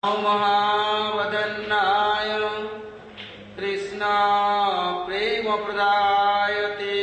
महावदन्नाय कृष्णा प्रेम प्रदायते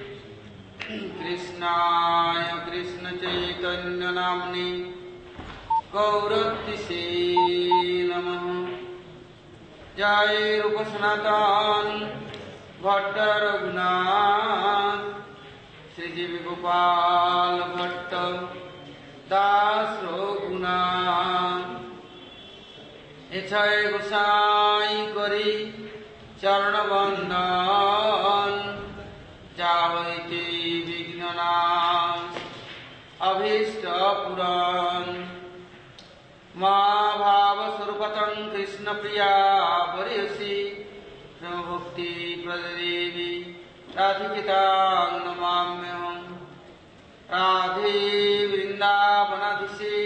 कृष्णाय कृष्ण चैतन्य नाम्ने गौरतिसे नमः। जय रूप सनातन भट्ट रघुनाथ श्री जीव गोपाल भट्ट दास रघुनाथ इच्छाय गोसाई करी चरण बंदन जावैते विघ्ननाश अभीष्ट पुराण माँ भाव स्वरूपतं कृष्ण प्रिया परियसी प्रेम भक्ति प्रदेवी राधिकितां नमाम्यहम्। राधे वृंदावनाधीशे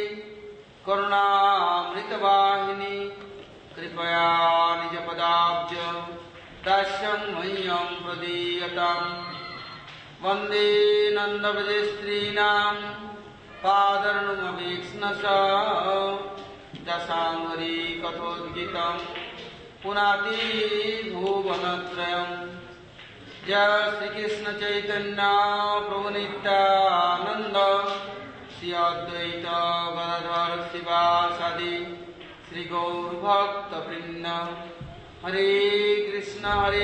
करुणामृतवाहिनी कृपया निजपदाब्ज दास्यं मह्यं प्रदीयताम्। वन्दे नन्दव्रजस्त्रीणां पादर्णुमवीक्ष्णसा दशाङ्गरी कथोद्गीतं पुनाति भुवनत्रयम्। जय श्रीकृष्ण चैतन्य प्रभु नित्यानंद श्री अद्वैत गदाधर शिवासादि श्री गौर भक्त वृंद। हरे कृष्ण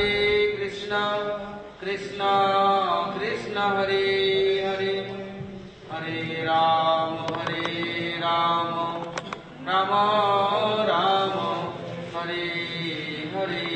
कृष्ण कृष्ण हरे हरे हरे राम राम राम हरे हरे।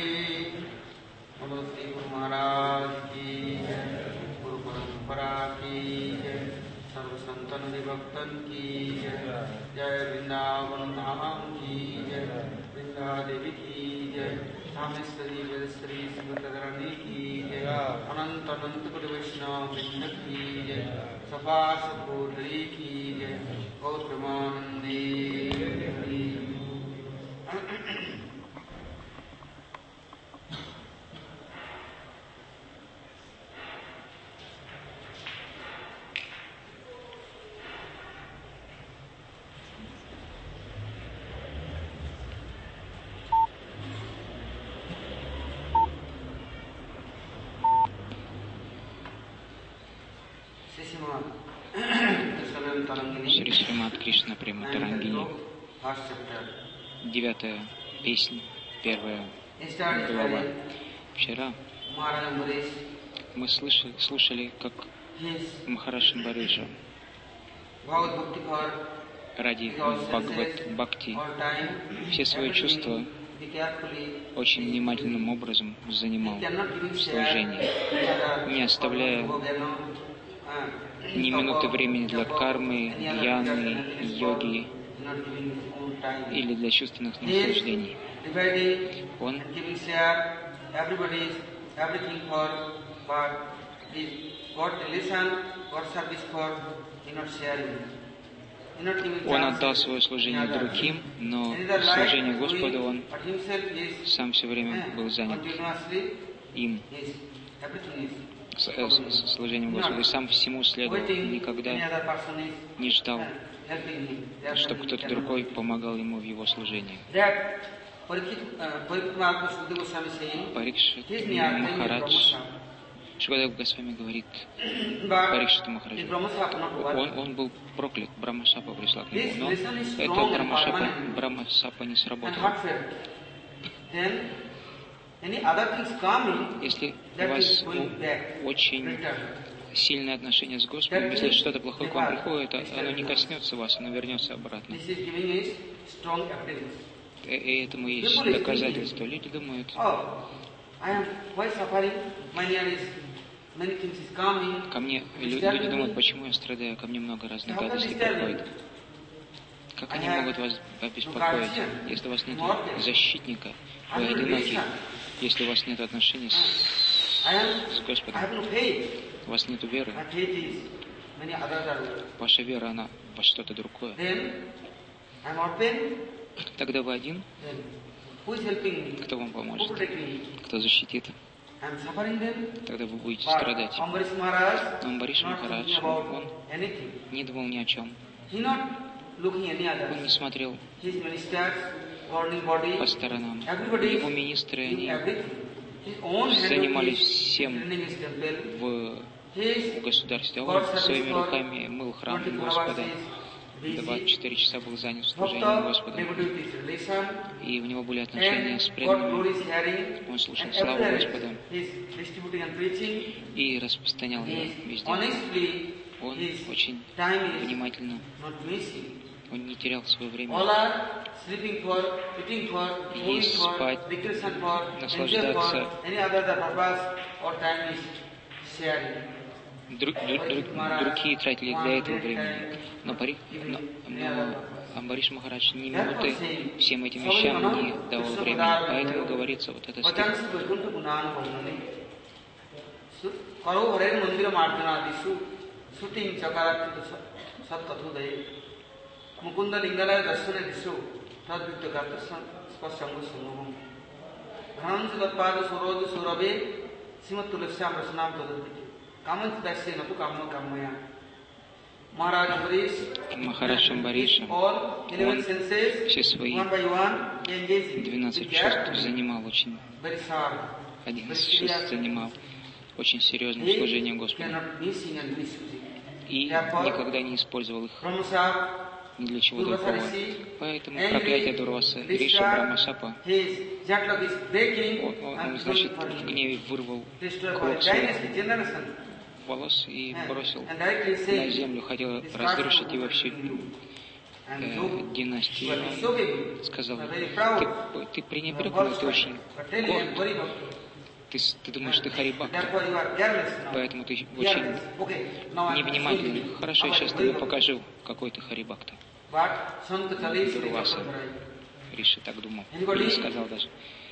श्री गुरु महाराज की जय, गुरु परंपरा की जय, सर्व संतन विभक्तन की जय। जय वृंदावन धाम की जय, वृंदा देवी की जय, रामेश्वरी वेदश्री श्रीमती की जय, अनंत अनंत गुरु वैष्णव वृंद की जय, सपा सपूर्णी की जय, गौर प्रेमानंदे हरि। Шри Шримад Кришна Према Тарангини, 9-я песня, 1-я глава. Вчера мы слушали, как Махараш Амбариша ради Бхагават Бхакти все свои чувства очень внимательным образом занимал в служении, не оставляя ни минуты времени для кармы, гьяны, йоги или для чувственных наслаждений. Он отдал свое служение другим, но служение Господу он сам все время был занят им, служением Господу, и сам всему следовал, никогда не ждал, чтобы кто-то другой помогал ему в его служении. Парикшит Махарадж, Шукадев Госвами говорит Парикшиту Махараджу, он был проклят, Брахма-сапа пришла к нему, но эта Брахма-сапа не сработала. Если у вас очень сильное отношение с Господом, если что-то плохое к вам приходит, оно не коснется вас, оно вернется обратно. И этому есть доказательство. Люди думают, ко мне, люди думают, почему я страдаю, ко мне много разных гадостей приходит. Как они могут вас обеспокоить, если у вас нет защитника, вы одиноки, если у вас нет отношений с Господом, у вас нет веры, ваша вера, она во что-то другое. Тогда вы один, кто вам поможет, кто защитит, тогда вы будете страдать. Но Амбариш Махарадж, он не думал ни о чем. looking any Он other. не смотрел His ministers, governing body, по сторонам. everybody Его министры, doing они everything. His own hand занимались is всем cleaning his temple. в His государстве. God Он service своими for руками мыл храм 24 Господа. hours is busy. 24 часа был занят служением Bhakta, Господа. devotee with his relation, И у него были отношения с and God преданными. glory is hearing, Он слушал and славу everywhere Господа he is distributing and preaching. и распространял He ее is везде. honestly, Он his очень time is внимательно, not missing. он не терял свое время. All are sleeping for, eating for, moving Есть, for, спать, recreation for, enjoy наслаждаться. for, any other the purpose or time is sharing. Другие тратили для этого времени. Но Амбариш Махарадж ни минуты всем этим вещам не давал времени. Поэтому говорится вот это стих. Mukunda Lingalaya Darsana Dishu Tadvitya Gatasam Spasyangu Sanghamam Ghanansi Vatpada Surodi Surabe Simat Tulasya Rasanam Tadadviti Kamansi Dasya Natu Kamma Kammaya Maharaj Ambarish Махарадж Амбариша, all 11 senses все свои one by one engaging 12 with чувств that занимал очень, very sharp 11 чувств занимал очень серьезным he служением Господу. cannot missing and misusing. И никогда не использовал их Brahmasap ни для чего другого. Поэтому проклятие Дурваса Риша Брамасапа, он, значит, в гневе вырвал кровь волос и бросил на землю, хотел разрушить его всю династию. Он сказал, ты пренебрегал, ты очень горд. Ты думаешь, ты Харибакта, поэтому ты очень невнимательный. Хорошо, я сейчас тебе покажу, какой ты Харибакта. Дурваса Риши так думал, или сказал даже.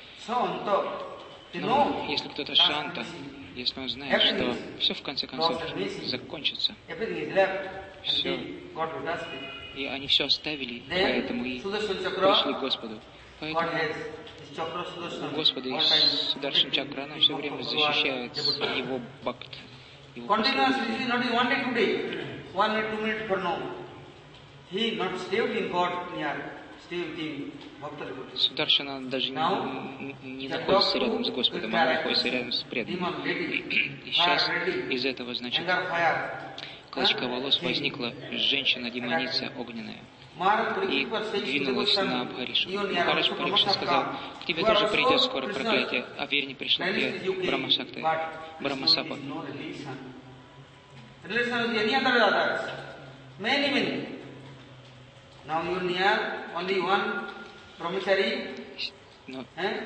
Но если кто-то Шанта, если он знает, что все в конце концов закончится, все, и они все оставили, поэтому и пришли к Господу. Поэтому у Господа есть Сударшан Чакра, она все время защищает его бхакт, его последователей. Сударшана даже не находится рядом с Господом, он находится рядом с преданными. И сейчас из этого, значит, клочка волос возникла женщина-демоница огненная и двинулась на Абхаришу. Махарадж Парикшит сказал, к тебе тоже придет скоро проклятие, а вернее пришло к Брамасапа. Но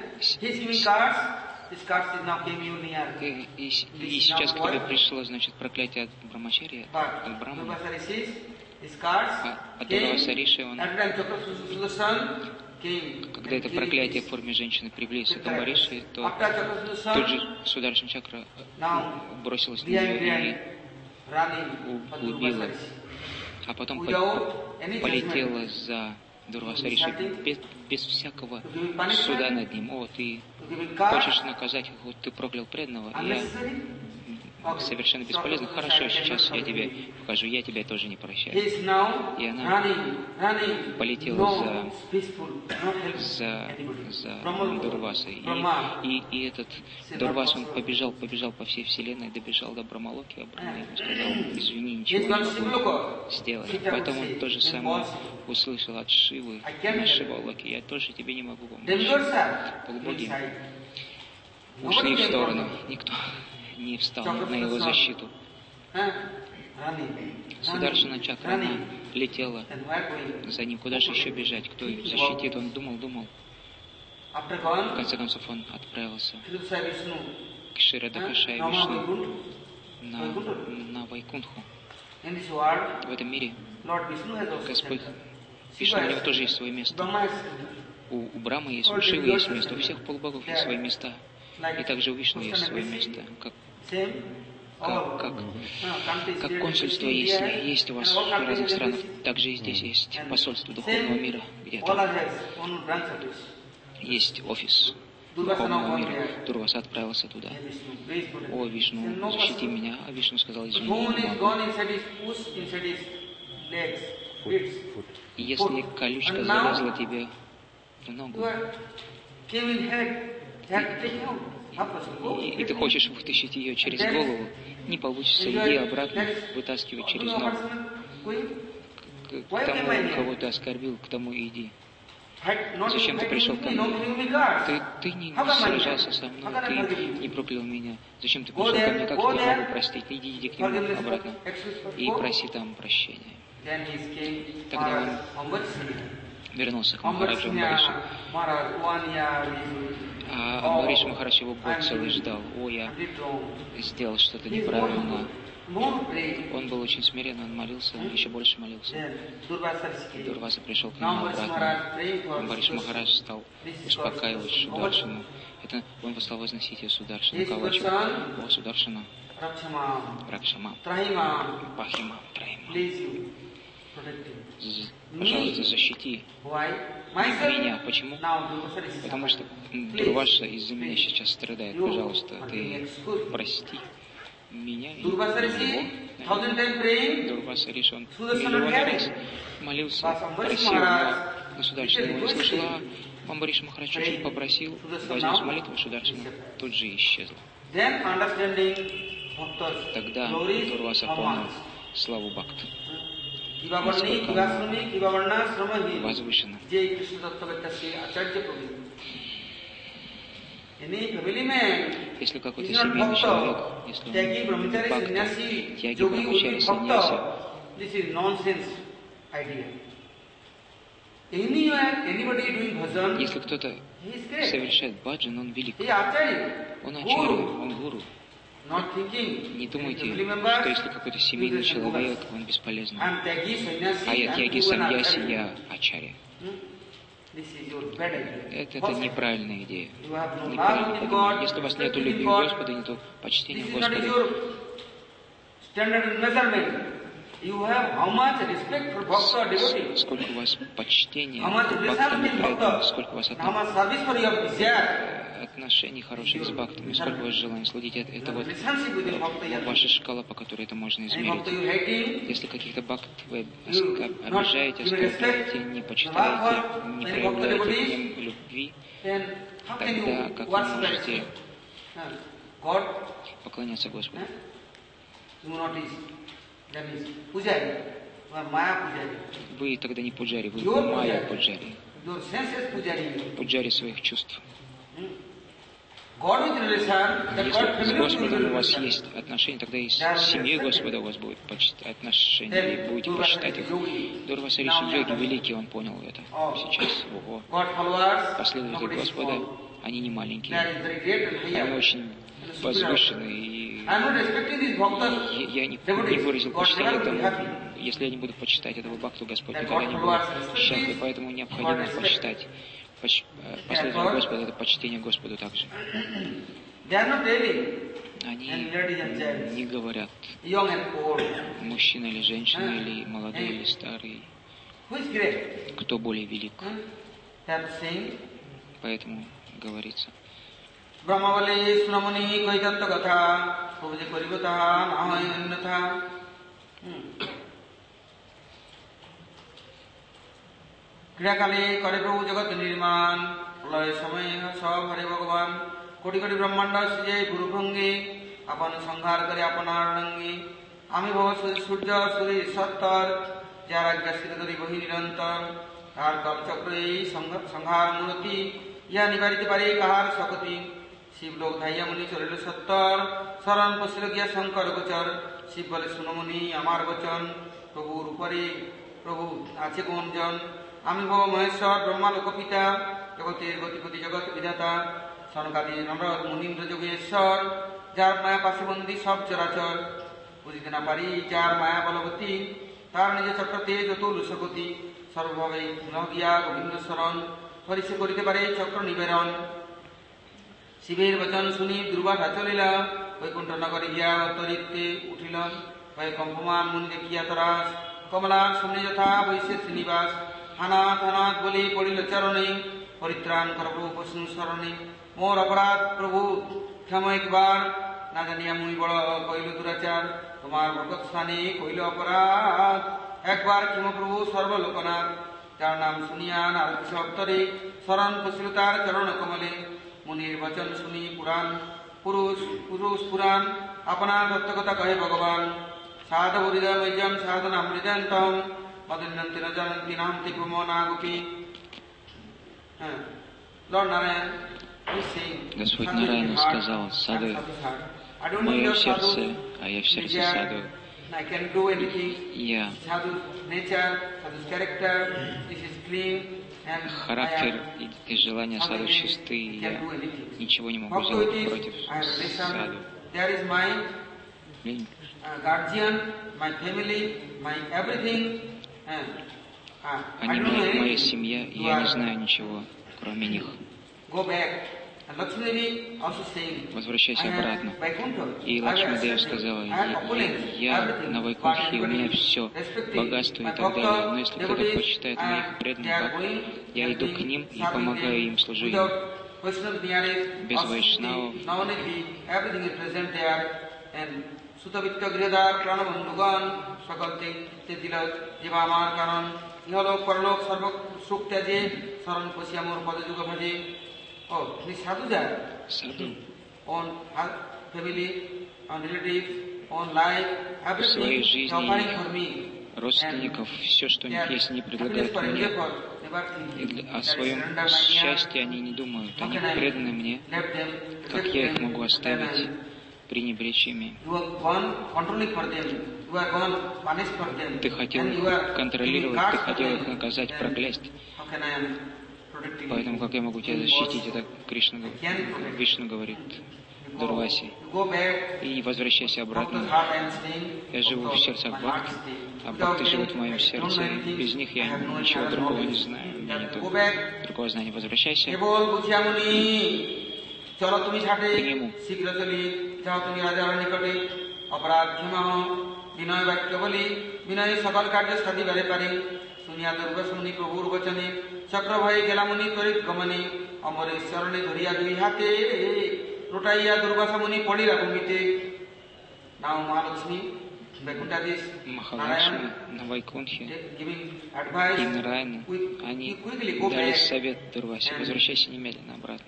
и сейчас к тебе пришло, значит, проклятие от Брамачари, от Брамы, от Дурваса Риши, он, когда это проклятие в форме женщины приблизится к Амбариши, то тут же Сударшан Чакра бросилась на нее и убила, а потом полетела за Дурваса Риши без всякого суда над ним. О, ты хочешь наказать, вот ты проклял преданного, я совершенно бесполезно. Хорошо, сейчас я тебе покажу, я тебя тоже не прощаю. И она полетела за Дурвасой. И этот Дурвас, он побежал по всей вселенной, добежал до Брамалоки, а Брама ему сказал, извини, ничего не могу сделать. Потом он то же самое услышал от Шивы, на Шивалоке, я тоже тебе не могу помочь. Полубоги ушли в сторону, никто не встал на его защиту. Сударшана Чакра, она летела за ним. Куда же еще бежать? Кто их защитит? Он думал. В конце концов, он отправился к Ширадакашай Вишну на Вайкунтху. В этом мире Господь Вишну, у него тоже есть свое место. У Брамы есть, у Шивы есть место, у всех полубогов есть свои места. И также у Вишну есть свое место. Как консульство есть у вас в разных странах, также и здесь есть посольство духовного мира где-то. Есть офис духовного мира. Дурваса отправился туда. О, Вишну, защити меня. А Вишну сказал, извини, не могу. И если колючка залезла тебе в ногу, и ты хочешь вытащить ее через голову, не получится, иди обратно, вытаскивай через ногу. К тому, кого ты оскорбил, к тому и иди. Зачем ты пришел ко мне? Ты не сражался со мной, ты не проклял меня. Зачем ты пришел ко мне? Как я могу простить? Иди к нему обратно и проси там прощения. Тогда он вернулся к Махараджу Амбаришу. А Амбариш Махарадж его год целый ждал. О, я сделал что-то неправильно. Он был очень смирен, он молился, он еще больше молился. Дурваса пришел к нему обратно. Амбариш Махарадж стал успокаивать Сударшину. Это он стал возносить ее Сударшину Кавачу. О, Сударшина, Ракшама, Пахима, Траима. Пожалуйста, защити меня. Почему? Потому что Дурваша из-за меня сейчас страдает. Пожалуйста, ты прости меня и его. Дурваса решен миллион раз молился, просил, но Сударшина его не слышала. Амбариш Махарадж чуть попросил, вознес молитву, Сударшина тут же исчезла. Тогда Дурваса понял славу Бхакта. Возвышенно. Если какой-то семейный человек, если он бхакта, тяги, брахмачари, саньяси, если кто-то совершает баджан, он велик. Он ачарья, он гуру. Не думайте, что если какой-то семейный человек, он бесполезный. А я тяги, саньяси, я ачарья. Это неправильная идея. Неправильно. Если у вас нет любви к Господу, нет почтения к Господу, сколько у вас почтения к бхактам и преданным, сколько у вас отношений хороших с бхактами, сколько у вас желаний служить, это вот ваша шкала, по которой это можно измерить. Если каких-то бхакт вы обижаете, оскорбляете, не почитаете, не проявляете к ним любви, тогда как вы можете поклоняться Господу? Вы тогда не пуджари, вы майя пуджари. Пуджари своих чувств. Если с Господом у вас есть отношения, тогда и с семьей Господа у вас будет отношения, и будете почитать их. Дурваса Риши йоги великий, он понял это сейчас. Ого. Последователи Господа, они не маленькие, они очень возвышенные, и я не выразил почитания этому. Если я не буду почитать этого бхакту, Господь никогда не будет счастлив, поэтому необходимо почитать. Последование Господа — это почтение Господу также. Они не говорят, мужчина или женщина, или молодой, или старый, кто более велик. Поэтому говорится. ক্রিয়াকালে করে প্রভু জগৎ নির্মাণ, প্রলয় সময়ে সব হরে ভগবান, কোটি কোটি ব্রহ্মাণ্ড সৃজে গুরুভঙ্গে, আপন সংহার করে আপনার রঙ্গে। আমি ভব সূর্য সুরী সত্তর, যার আজ্ঞা স্থির করি বহি নিরন্তর, তার কলচক্র এই সংহার মূর্তি, ইহা নিবারিতে পারে কাহার শকতি। শিবলোক ধাইয়া মুনি চলিল সত্তর, শরণ পশিল গিয়া শঙ্কর গোচর। শিব বলে শুনমুনি আমার বচন, প্রভুর উপরে প্রভু আছে কোনজন। আমি ভব মহেশ্বর ব্রহ্মা লোকপিতা, জগতের গতিপতি জগৎ বিধাতা। সনকাদি নরদ মুনীন্দ্র যোগেশ্বর, যার মায়া পাশবন্দী সব চরাচর। বুঝিতে না পারি যার মায়া বলবতী, তার নিজ চক্রতে যত লুসগতি। সর্বভাবে গিয়া গোবিন্দ শরণ, হরিষে করিতে পারে চক্র নিবেরণ। শিবের বচন শুনি দুর্বাসা চলিলা, বৈকুণ্ঠ নগরে গিয়া অন্তরিতে উঠিলেন। ভয়ে কম্পমান মুনি দেখিয়া তরাস, কমলার শুনে যথা বৈশ্যে শ্রীনিবাস। হানাথ হানাথ বলি পড়িল চরণে, পরিত্রাণ কর প্রভু বৈষ্ণু শরণে। মোর অপরাধ প্রভু ক্ষমা একবার, না জানিয়া মুই বড় কইল দুরাচার। তোমার ভগৎ স্থানে কইল অপরাধ, একবার কিমপ্রভু সর্বলোকনাথ, যার নাম শুনিয়া নারদ সপ্তরে শরণ পুছিল তার চরণ কমলে। মুনির বচন শুনি পুরুষ পুরাণ, আপনার দত্তকথা কহে ভগবান। সাধু হৃদয় মৈজম সাধনাম হৃদয়ন্তম, মদন্যন্তি ন জানন্তি নান্তি প্রমোনাগুপি। Lord Narayan is saying, Господь Нараяна сказал: саду, мое сердце, а я в сердце саду. I can do anything. Я Sadhu's nature, Sadhu's character, this is clean, and характер и желания саду чисты, и я ничего не могу сделать против саду. There is my guardian, my family, my everything. Они моя семья, и я не знаю ничего, кроме них. Go back. And Lakshmi Devi also saying, возвращайся обратно. И Лакшми Деви сказала: я на Вайкунтхе, у меня все, богатство и так далее, но если кто-то почитает моих преданных бхактов, я иду к ним и помогаю им, служу им. Без вайшнавов, সুতবিত্ত গৃহদার প্রাণবন্ধুগণ সকলতে তিলক জীবা আমার কারণ ইহলোক পরলোক সর্ব সুখ ত্যাজে শরণ পশি আমার পদযুগ ভজে। ও তিনি সাধু যায়, саду on family, on relatives, on life, в своей everything жизни, offering for me. родственников, все, что у них есть, они предлагают мне. И о своем счастье они не думают. Они преданы мне. Как я их могу оставить, пренебречь ими? Ты хотел их контролировать, ты хотел их наказать, проклясть. Поэтому как я могу тебя защитить? Это Вишну говорит Дурвасе. И возвращайся обратно. Я живу в сердцах бхакти, а бхакти живут в моем сердце. И без них я ничего другого не знаю. У меня нет другого знания. Возвращайся к нему. যাও তুমি রাজার নিকটে, অপরাধ ক্ষমাহ বিনয় বাক্য বলি, বিনয় সকল কার্য সাধিবারে পারে। শুনিয়া দুর্গসমুনি প্রভুর বচনে, চক্র ভয়ে গেলামুনি তরিত গমনে। অমরের চরণে ধরিয়া দুই হাতে, লুটাইয়া দুর্বাসমুনি পড়িরা ভূমিতে। নাও মহালক্ষ্মী Vaikuntadis, Махалакшми на Вайкунтхе и Нараяна, они дали совет Дурвасе: возвращайся немедленно обратно.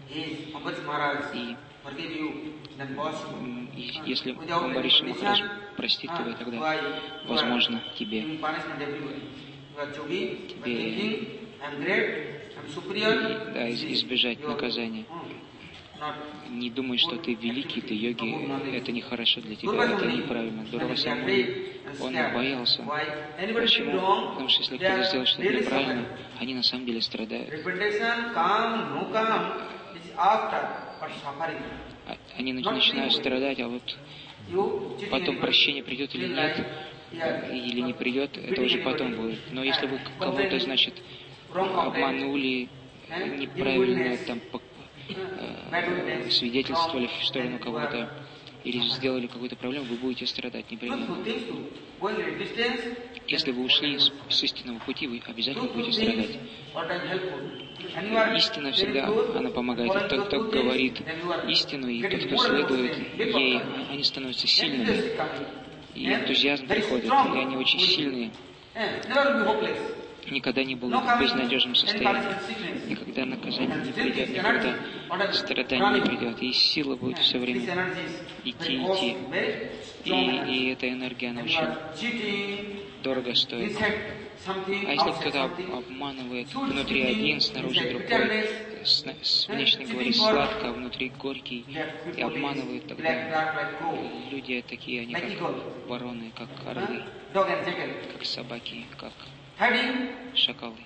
И если Амбариша Махарадж простит тебя, тогда, возможно, тебе избежать наказания. Не думай, что ты великий, ты йоги, это нехорошо для тебя, это неправильно. Дурваса он боялся. Почему? Потому что если кто-то сделает что-то неправильно, они на самом деле страдают. Они начинают страдать, а вот потом прощение придет или нет, или не придет, это уже потом будет. Но если вы кого-то, значит, обманули, неправильно там свидетельствовали в сторону кого-то или сделали какую-то проблему, вы будете страдать непременно. Если вы ушли с истинного пути, вы обязательно будете страдать. Истина всегда, она помогает. И тот, кто говорит истину, и тот, кто следует ей, они становятся сильными. И энтузиазм приходит, и они очень сильные. Никогда не был в безнадежном состоянии. Никогда наказание не придет, никогда страдание не придет. И сила будет все время идти. И эта энергия, она очень дорого стоит. А если кто-то обманывает, внутри один, снаружи другой, внешне говорит сладко, а внутри горький, и обманывает, тогда люди такие, они как вороны, как орлы, как собаки, как шакалы.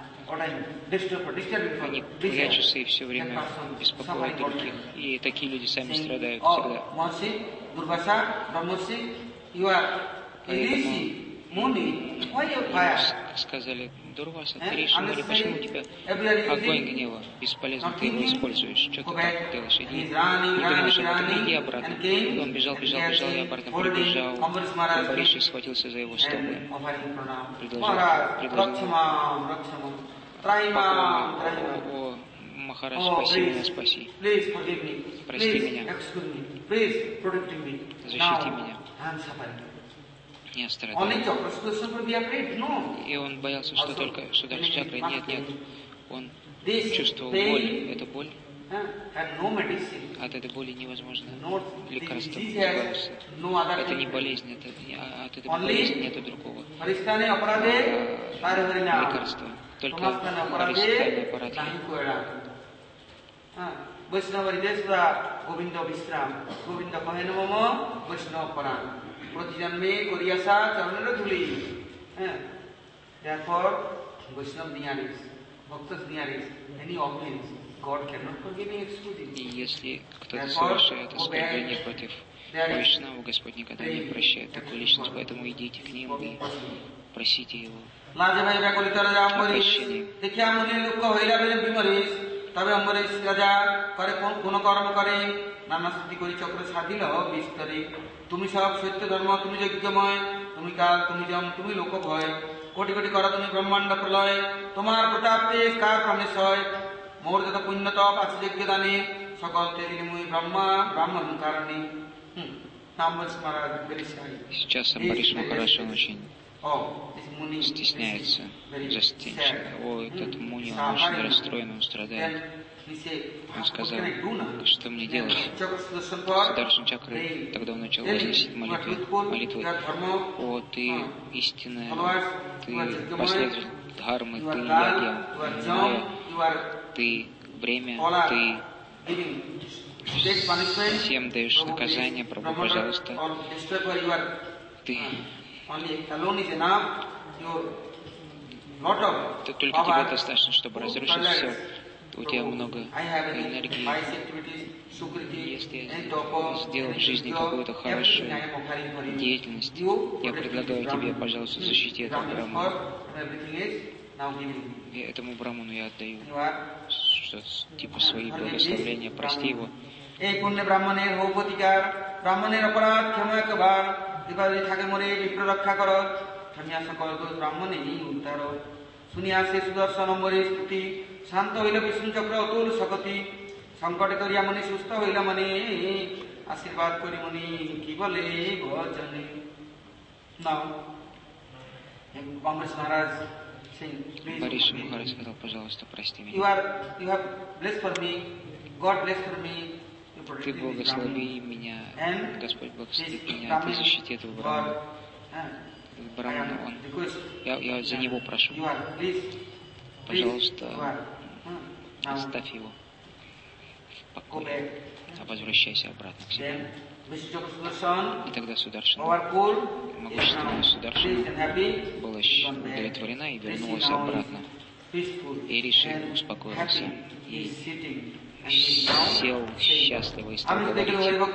Они прячутся и все время беспокоят других. И такие люди сами страдают всегда. Сказали: Дурваса, ты Риши Муни, почему у тебя огонь гнева? Бесполезно, ты его используешь. Что ты так делаешь? Иди. Не думаешь об этом, иди обратно. И он бежал, и обратно прибежал. Амбариши схватился за его стопы. Предложил: О, Махарадж, спаси меня, спаси. Прости меня. Защити меня. не Only страдал. Chakra Sudarshan will be afraid. No. И он боялся, что только Сударшана чакры. Нет, нет. Он This чувствовал pain, боль. Эта боль, had no medicine. от этой боли невозможно No, лекарством disease has избавиться. no other Это не treatment. болезнь, от этой болезни нету другого Haristane aparade, Hare Harinam. лекарства. Только Tomastane Харистайна aparade, Парадхи. Nahi Koera. Vaishnava Ridesra, Govinda Vishram. Govinda Kahena Mama, Vaishnava Paran. Pratijanme Koriyasa Charnara Dhuli. Therefore, Vaishnava Niyaris, Bhaktas Niyaris, any offerings, God cannot forgive me exclusively. И если кто-то совершает оскорбление против Вайшнава, Господь никогда не прощает такую личность, поэтому идите к ним и просите его লাজে ভাই ব্যাকুলিত রাজা о অম্বরীশ прощении. দেখিয়া মুনি দুঃখ হইলা বলে বিমরিশ তবে অম্বরীশ রাজা করে কোন কর্ম করে নানা স্থিতি করি চক্র সাধিল বিস্তরে তুমি সব সত্য ধর্ম তুমি যজ্ঞময় তুমি কাল তুমি জম তুমি লোক ভয় কোটি কোটি কর তুমি ব্রহ্মাণ্ড প্রলয় তোমার প্রতাপে কার প্রমেশ হয় মোর যত পুণ্য তপ আছে যজ্ঞ দানে সকল তেরি মুই ব্রহ্মা ব্রাহ্মণ কারণে নাম বলছি মহারাজ বেরিশাই Сейчас Амбариш Махараш, он очень стесняется, застенчив. О, этот Муни, он очень расстроен, он страдает. Он сказал, что мне делать? Сударшан Чакры, тогда он начал возносить молитвы. О, ты истинная, ты последователь дхармы, ты ягья, майя, ты бремя, ты всем даешь наказание, Прабху, пожалуйста. Ты только тебе достаточно, чтобы разрушить все. У тебя много энергии. Если я сделал в жизни какую-то хорошую деятельность, я предлагаю тебе, пожалуйста, защити этого браману. И этому браману я отдаю что-то типа свои благословения, прости его. এই পুণ্যে ব্রাহ্মণের হৌপতিকার ব্রাহ্মণের অপরাধ ক্ষমা একবার বিপদে থাকে মরে বিপ্র রক্ষা কর ধর্মিয়া সকল দোষ ব্রাহ্মণেই উদ্ধার শুনিয়া সে সুদর্শন অম্বরীর স্তুতি শান্ত হইল বিষ্ণু চক্র অতুল শকতি সংকটে করিয়া মনে সুস্থ হইল মনে আশীর্বাদ করি মনি কি বলে ভজনে নাও কংগ্রেস মহারাজ Амбариш Махарадж сказал, пожалуйста, прости меня. You have blessed for me, God bless for me. Ты благослови меня, Господь благословит меня, ты защити этого брамана. Брамана, я за него прошу. Пожалуйста, оставь его в покое, возвращайся обратно к себе. И тогда Сударшана, могущественная Сударшана, была удовлетворена и вернулась обратно. И Риши успокоился и сел счастливо и стал говорить.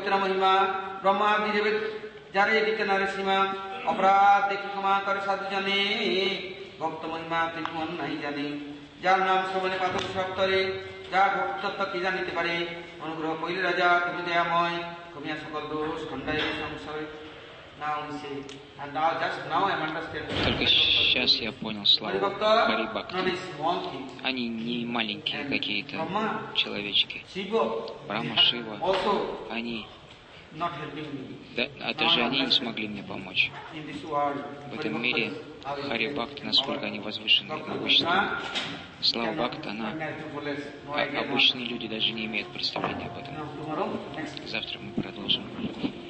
যার নাম শ্রবণে পাতক সপ্তরে যার ভক্তত্ব কি জানিতে পারে অনুগ্রহ কইলে রাজা তুমি দয়াময় কমিয়া সকল দোষ খণ্ডায় সংশয়. Только сейчас я понял славу Хари-бхакти. Они не маленькие какие-то человечки. Брахма, Шива, они... Да, даже они не смогли мне помочь. В этом мире Хари-бхакти, насколько они возвышены и могущественны. Слава Бхакти, она... обычные люди даже не имеют представления об этом. Завтра мы продолжим.